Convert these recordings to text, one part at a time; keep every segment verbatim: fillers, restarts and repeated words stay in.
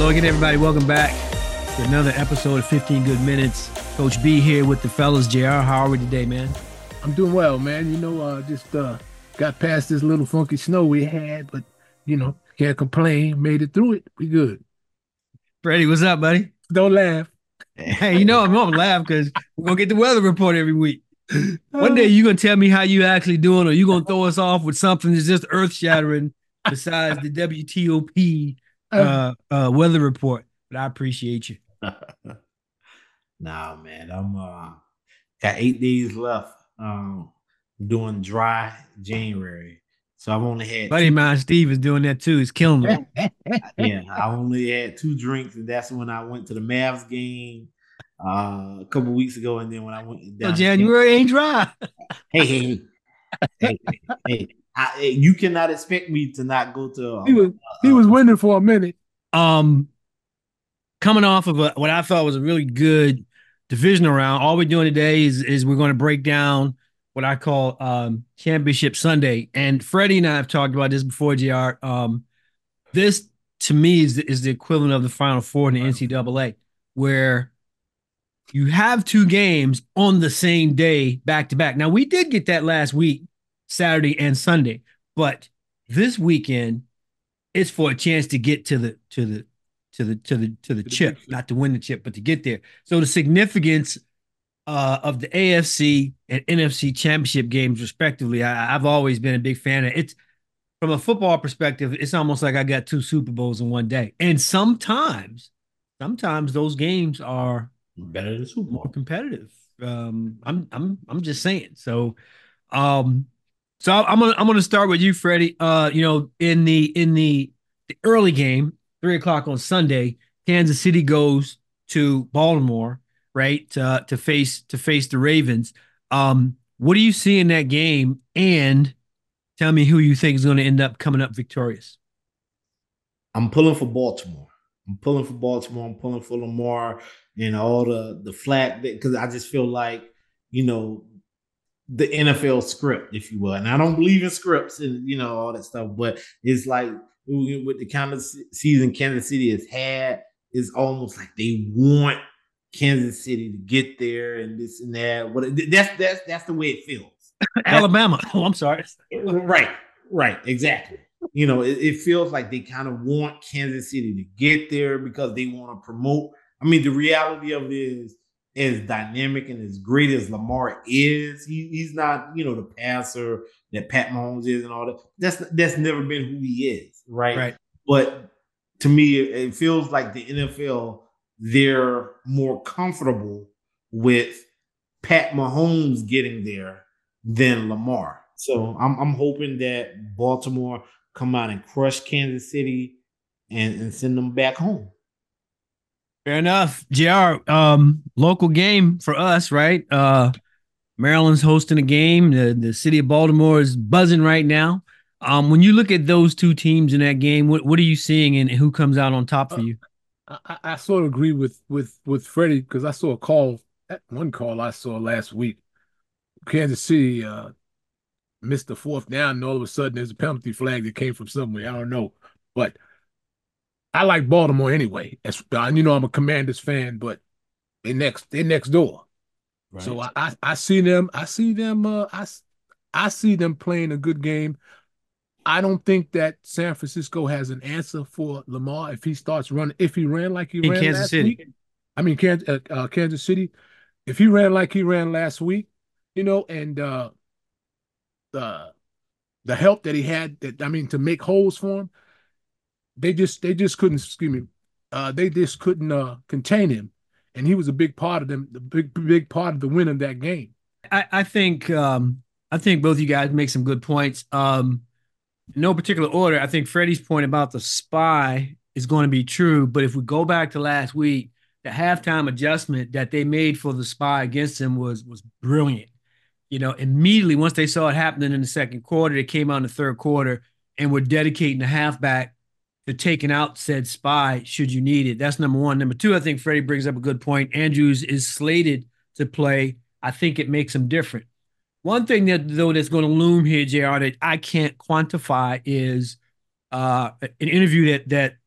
Hello again, everybody. Welcome back to another episode of fifteen Good Minutes. Coach B here with the fellas. J R, how are we today, man? I'm doing well, man. You know, uh, just uh, got past this little funky snow we had, but, you know, can't complain. Made it through it. We good. Freddie, what's up, buddy? Don't laugh. Hey, you know I'm gonna laugh because we're gonna get the weather report every week. One day you're gonna tell me how you actually doing, or you're gonna throw us off with something that's just earth shattering besides the W T O P uh, uh, weather report. But I appreciate you. Nah, man, I'm uh got eight days left. Um, doing dry January, so I've only had. Buddy of mine, Steve, is doing that too. He's killing it. Yeah, I only had two drinks, and that's when I went to the Mavs game uh, a couple weeks ago, and then when I went So down. January ain't dry. Hey, hey, hey, hey, hey, hey. I, you cannot expect me to not go to. Uh, he was he was winning for a minute. Um, coming off of a, what I thought was a really good divisional round, all we're doing today is is we're going to break down what I call um, Championship Sunday. And Freddie and I have talked about this before, J R. Um, this to me is the, is the equivalent of the Final Four in the N C double A, where you have two games on the same day back to back. Now we did get that last week, Saturday and Sunday, but this weekend it's for a chance to get to the to the to the to the to the chip, not to win the chip, but to get there. So the significance uh, of the A F C and N F C championship games, respectively, I, I've always been a big fan of. It's from a football perspective, it's almost like I got two Super Bowls in one day. And sometimes, sometimes those games are better than Super Bowl, more competitive. Um, I'm I'm I'm just saying. So, um, so I'm gonna I'm gonna start with you, Freddie. Uh, you know, in the in the the early game, three o'clock on Sunday, Kansas City goes to Baltimore, right, uh, to face to face the Ravens. Um, what do you see in that game? And tell me who you think is going to end up coming up victorious. I'm pulling for Baltimore. I'm pulling for Baltimore. I'm pulling for Lamar and all the the flag, because I just feel like, you know, the N F L script, if you will. And I don't believe in scripts and, you know, all that stuff, but it's like with the kind of season Kansas City has had, it's almost like they want Kansas City to get there and this and that. What that's that's that's the way it feels. Alabama. Oh, I'm sorry. Right, right, exactly. You know, it, it feels like they kind of want Kansas City to get there because they want to promote. I mean, the reality of it is, as dynamic and as great as Lamar is, he, he's not, you know, the passer that Pat Mahomes is and all that. That's that's never been who he is, right? Right. But to me, it, it feels like the N F L, they're more comfortable with Pat Mahomes getting there than Lamar. So I'm I'm hoping that Baltimore come out and crush Kansas City and, and send them back home. Fair enough. J R, um, local game for us, right? Uh, Maryland's hosting a game. The, the city of Baltimore is buzzing right now. Um, when you look at those two teams in that game, what, what are you seeing and who comes out on top for you? Uh, I, I sort of agree with with with Freddie, because I saw a call, one call I saw last week. Kansas City uh, missed the fourth down, and all of a sudden there's a penalty flag that came from somewhere. I don't know, but I like Baltimore anyway. As you know, I'm a Commanders fan, but they next they next door. Right. So I, I I see them. I see them. Uh, I I see them playing a good game. I don't think that San Francisco has an answer for Lamar if he starts running. If he ran like he In ran Kansas last City. week, I mean Kansas, uh, uh, Kansas City. If he ran like he ran last week, you know, and uh, the the help that he had, that I mean, to make holes for him, they just they just couldn't. Excuse me, uh, they just couldn't uh, contain him, and he was a big part of them. The big big part of the win of that game. I, I think um, I think both of you guys make some good points. Um, in no particular order, I think Freddie's point about the spy is going to be true. But if we go back to last week, the halftime adjustment that they made for the spy against him was was brilliant. You know, immediately once they saw it happening in the second quarter, they came out in the third quarter and were dedicating the halfback to taking out said spy should you need it. That's number one. Number two, I think Freddie brings up a good point. Andrews is slated to play. I think it makes him different. One thing that though that's going to loom here, J R, that I can't quantify is uh, an interview that that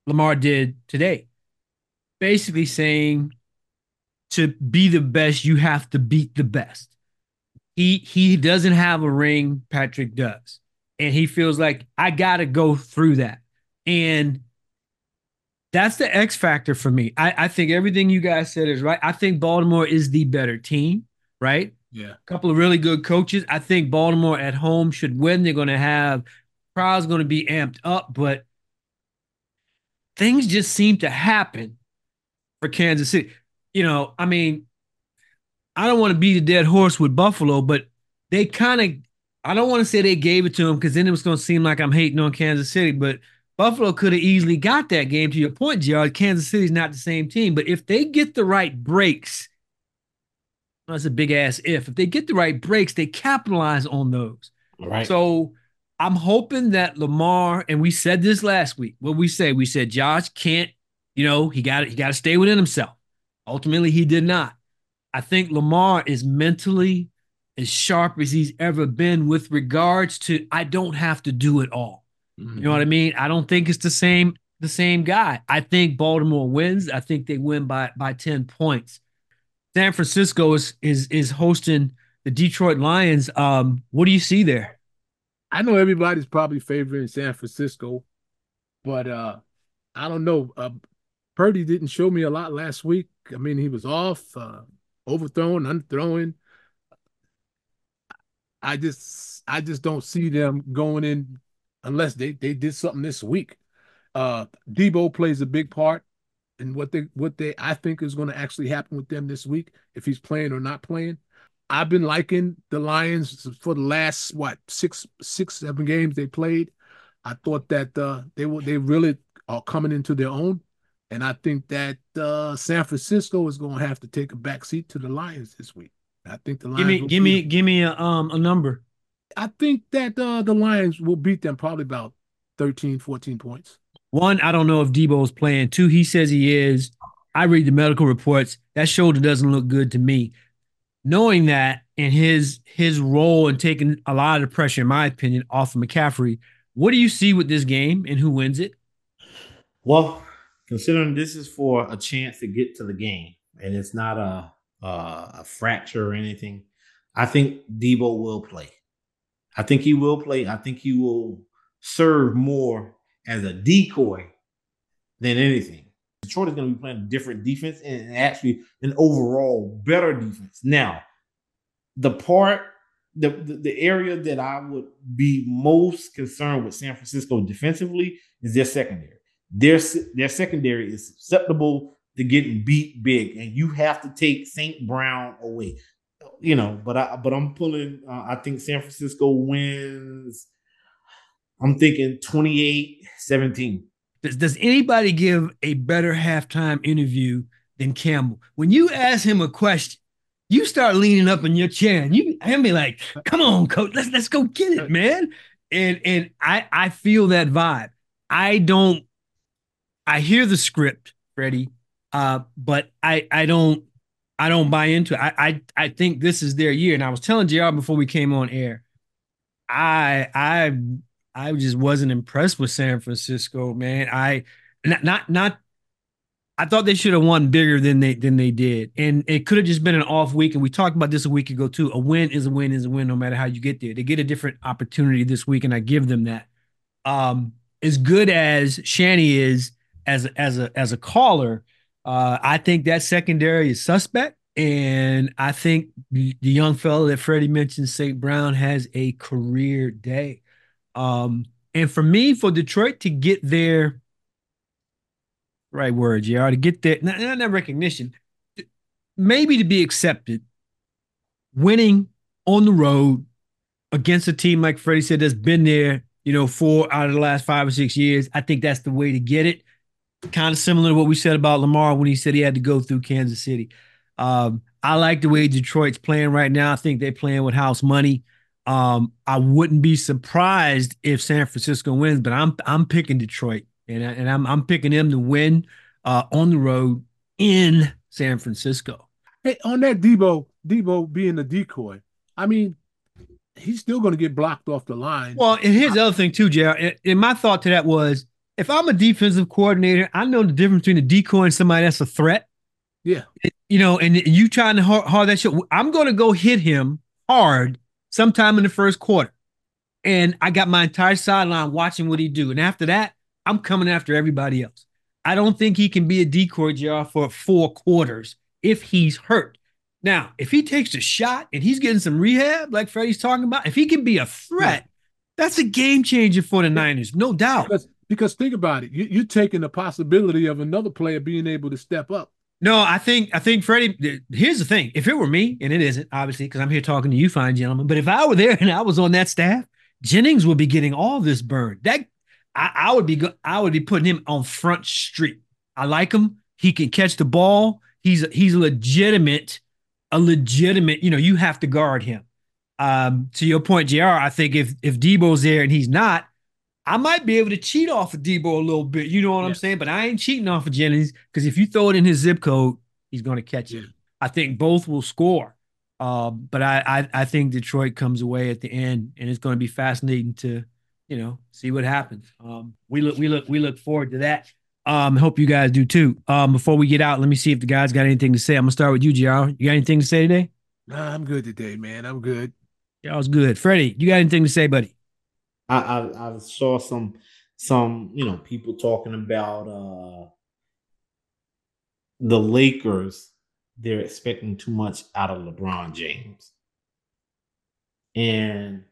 Lamar did today, basically saying to be the best, you have to beat the best. He he doesn't have a ring, Patrick does. And he feels like I gotta go through that. And that's the X factor for me. I, I think everything you guys said is right. I think Baltimore is the better team, right? Yeah. A couple of really good coaches. I think Baltimore at home should win. They're going to have crowds going to be amped up, but things just seem to happen for Kansas City. You know, I mean, I don't want to beat a dead horse with Buffalo, but they kind of, I don't want to say they gave it to them because then it was going to seem like I'm hating on Kansas City, but Buffalo could have easily got that game. To your point, Gerard, Kansas City's not the same team, but if they get the right breaks, that's a big ass if. If they get the right breaks, they capitalize on those. Right. So I'm hoping that Lamar, and we said this last week. What we say, we said Josh can't, you know, he got he got to stay within himself. Ultimately, he did not. I think Lamar is mentally as sharp as he's ever been with regards to I don't have to do it all. Mm-hmm. You know what I mean? I don't think it's the same the same guy. I think Baltimore wins. I think they win by by ten points. San Francisco is is is hosting the Detroit Lions. Um, what do you see there? I know everybody's probably favoring San Francisco, but uh, I don't know. Uh, Purdy didn't show me a lot last week. I mean, he was off, uh, overthrown, underthrowing. I just, I just don't see them going in unless they they did something this week. Uh, Debo plays a big part in what they what they I think is going to actually happen with them this week if he's playing or not playing. I've been liking the Lions for the last what six six seven games they played. I thought that uh, they were they really are coming into their own, and I think that uh, San Francisco is going to have to take a back seat to the Lions this week. I think the Lions. Give me give me give me a um a number. I think that uh, the Lions will beat them probably about thirteen, fourteen points. One, I don't know if Debo's playing. Two, he says he is. I read the medical reports. That shoulder doesn't look good to me. Knowing that and his his role in taking a lot of the pressure, in my opinion, off of McCaffrey, what do you see with this game and who wins it? Well, considering this is for a chance to get to the game and it's not a uh, a fracture or anything, I think Debo will play. I think he will play. I think he will serve more as a decoy than anything. Detroit is going to be playing a different defense and actually an overall better defense. Now, the part, the, the, the area that I would be most concerned with San Francisco defensively is their secondary. Their, their secondary is susceptible to getting beat big, and you have to take Saint Brown away. You know, but I but I'm pulling. Uh, I think San Francisco wins. I'm thinking twenty-eight seventeen. Does, does anybody give a better halftime interview than Campbell? When you ask him a question, you start leaning up in your chair and you and be like, "Come on, coach, let's let's go get it, man." And and I I feel that vibe. I don't. I hear the script, Freddie, uh, but I I don't. I don't buy into it. I, I I think this is their year. And I was telling J R before we came on air, I I I just wasn't impressed with San Francisco, man. I not not not I thought they should have won bigger than they than they did. And it could have just been an off week. And we talked about this a week ago too. A win is a win is a win no matter how you get there. They get a different opportunity this week, and I give them that. Um, as good as Shanny is as as a as a caller. Uh, I think that secondary is suspect, and I think the, the young fellow that Freddie mentioned, Saint Brown, has a career day. Um, and for me, for Detroit to get their right word, J R, to get their not, not recognition, maybe to be accepted, winning on the road against a team like Freddie said that's been there, you know, four out of the last five or six years. I think that's the way to get it. Kind of similar to what we said about Lamar when he said he had to go through Kansas City. Um, I like the way Detroit's playing right now. I think they're playing with house money. Um, I wouldn't be surprised if San Francisco wins, but I'm I'm picking Detroit, and I, and I'm I'm picking them to win uh, on the road in San Francisco. Hey, on that Debo, Debo being a decoy, I mean, he's still going to get blocked off the line. Well, and here's the other thing too, J R. And my thought to that was, if I'm a defensive coordinator, I know the difference between a decoy and somebody that's a threat. Yeah. You know, and you trying to hard, hard that shit. I'm going to go hit him hard sometime in the first quarter. And I got my entire sideline watching what he do. And after that, I'm coming after everybody else. I don't think he can be a decoy, J R, for four quarters if he's hurt. Now, if he takes a shot and he's getting some rehab, like Freddie's talking about, if he can be a threat, yeah. that's a game changer for the Niners, no doubt. Because, because think about it. You, you're taking the possibility of another player being able to step up. No, I think I think Freddie. Here's the thing: if it were me, and it isn't, obviously, because I'm here talking to you, fine gentlemen. But if I were there and I was on that staff, Jennings would be getting all this burn. That I, I would be I would be putting him on Front Street. I like him. He can catch the ball. He's he's legitimate, a legitimate. You know, you have to guard him. Um, to your point, J R, I think if if Debo's there and he's not, I might be able to cheat off of Debo a little bit. You know what yeah. I'm saying? But I ain't cheating off of Jennings because if you throw it in his zip code, he's going to catch it. Yeah. I think both will score. Uh, but I, I I think Detroit comes away at the end, and it's going to be fascinating to, you know, see what happens. Um, we look we look we look forward to that. Um, hope you guys do too. Um, before we get out, let me see if the guys got anything to say. I'm gonna start with you, J R. You got anything to say today? Nah, I'm good today, man. I'm good. Yeah, I was good. Freddie, you got anything to say, buddy? I, I I saw some some you know people talking about uh the Lakers. They're expecting too much out of LeBron James, and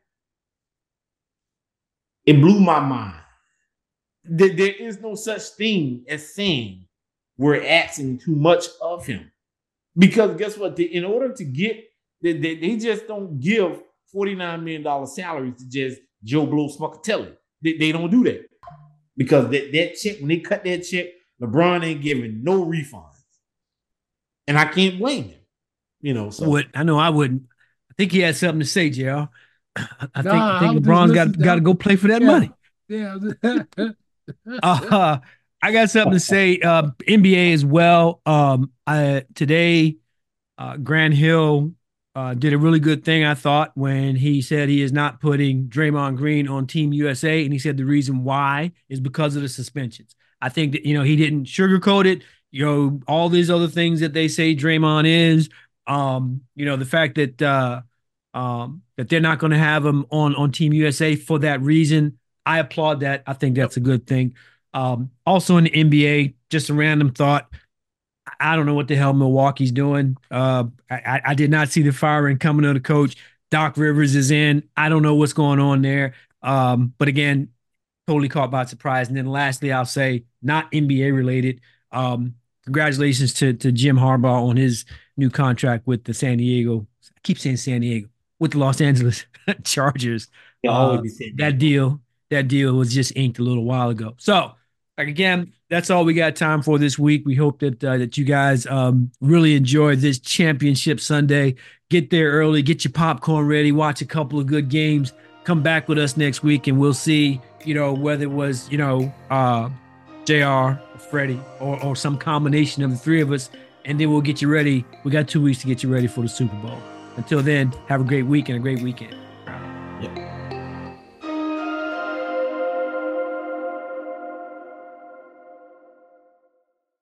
it blew my mind. There, there is no such thing as saying we're asking too much of him, because guess what? They, in order to get, they, they, they just don't give forty-nine million dollars salaries to just Joe Blow Smuckatelli. They, they don't do that because that, that check, when they cut that check, LeBron ain't giving no refunds. And I can't blame him. You know, so. Would, I know I wouldn't. I think he had something to say, J R. I think, nah, I think LeBron's got, got to go play for that yeah, money. Yeah. uh, I got something to say. Uh, N B A as well. Um, I, today, uh, Grant Hill Uh, did a really good thing, I thought, when he said he is not putting Draymond Green on Team U S A, and he said the reason why is because of the suspensions. I think that, you know, he didn't sugarcoat it. You know, all these other things that they say Draymond is, um, you know, the fact that uh, um, that they're not going to have him on on Team U S A for that reason, I applaud that. I think that's a good thing. Um, also in the N B A, just a random thought. I don't know what the hell Milwaukee's doing. Uh, I, I did not see the firing coming of the coach. Doc Rivers is in. I don't know what's going on there. Um, but again, totally caught by surprise. And then lastly, I'll say, not N B A related. Um, congratulations to, to Jim Harbaugh on his new contract with the San Diego. I keep saying San Diego with the Los Angeles Chargers. Uh, that deal, that deal was just inked a little while ago. So, like again, that's all we got time for this week. We hope that uh, that you guys um, really enjoy this championship Sunday. Get there early, get your popcorn ready, watch a couple of good games. Come back with us next week, and we'll see, you know, whether it was, you know, uh, J R, Freddie, or, or some combination of the three of us, and then we'll get you ready. We got two weeks to get you ready for the Super Bowl. Until then, have a great week and a great weekend.